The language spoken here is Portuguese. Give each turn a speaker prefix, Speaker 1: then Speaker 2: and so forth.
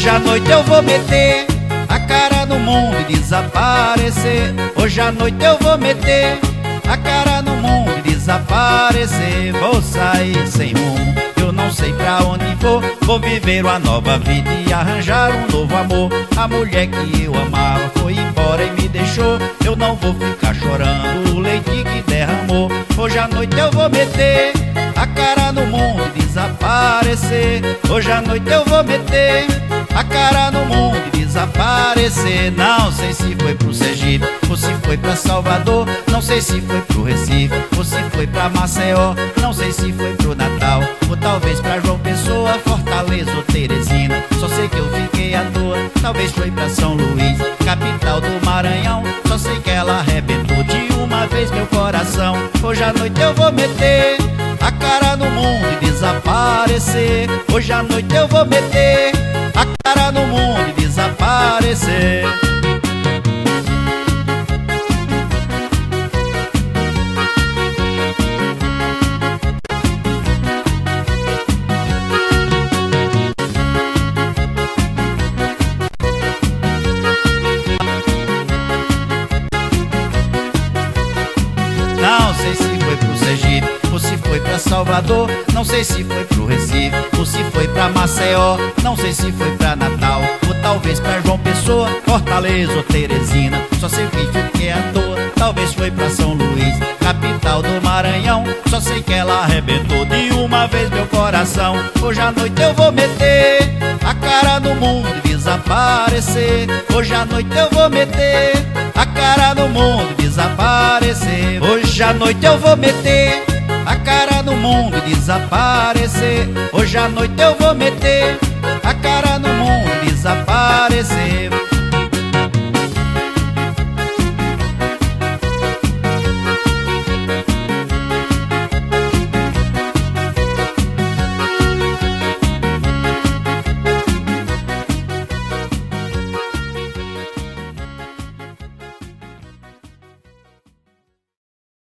Speaker 1: Hoje à noite eu vou meter a cara no mundo e desaparecer. Hoje à noite eu vou meter a cara no mundo e desaparecer. Vou sair sem rumo, eu não sei pra onde vou. Vou viver uma nova vida e arranjar um novo amor. A mulher que eu amava foi embora e me deixou. Eu não vou ficar chorando o leite que derramou. Hoje à noite eu vou meter a cara no mundo e desaparecer. Hoje à noite eu vou meter a cara no mundo e desaparecer. Não sei se foi pro Sergipe ou se foi pra Salvador. Não sei se foi pro Recife ou se foi pra Maceió. Não sei se foi pro Natal ou talvez pra João Pessoa, Fortaleza ou Teresina. Só sei que eu fiquei à toa. Talvez foi pra São Luís, capital do Maranhão. Só sei que ela arrebentou de uma vez meu coração. Hoje à noite eu vou meter a cara no mundo e desaparecer. Hoje à noite eu vou meter a cara no mundo e desaparecer. Não sei se foi pro Sergipe ou se foi pra Salvador. Não sei se foi pro Recife ou se foi pra Maceió. Não sei se foi pra Natal ou talvez pra João Pessoa, Fortaleza ou Teresina. Só sei que fiquei à toa. Talvez foi pra São Luís, capital do Maranhão. Só sei que ela arrebentou de uma vez meu coração. Hoje à noite eu vou meter a cara no mundo e desaparecer. Hoje à noite eu vou meter a cara no mundo e desaparecer. Hoje à noite eu vou meter a cara no mundo e desaparecer. Hoje à noite eu vou meter